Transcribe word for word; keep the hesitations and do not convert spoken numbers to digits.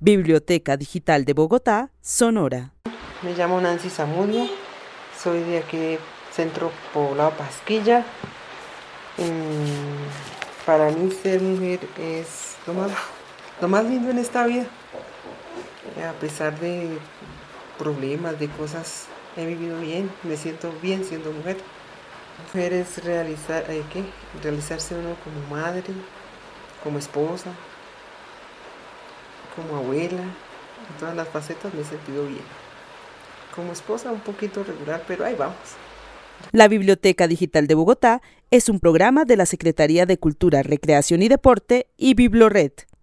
Biblioteca Digital de Bogotá, Sonora. Me llamo Nancy Zamudio, soy de aquí, Centro Poblado Pasquilla. Mm, para mí ser mujer es lo más, lo más lindo en esta vida. A pesar de problemas, de cosas, he vivido bien, me siento bien siendo mujer. Mujer es realizar, eh, ¿qué? realizarse uno como madre, como esposa, como abuela. En todas las facetas me he sentido bien. Como esposa un poquito regular, pero ahí vamos. La Biblioteca Digital de Bogotá es un programa de la Secretaría de Cultura, Recreación y Deporte y Biblored.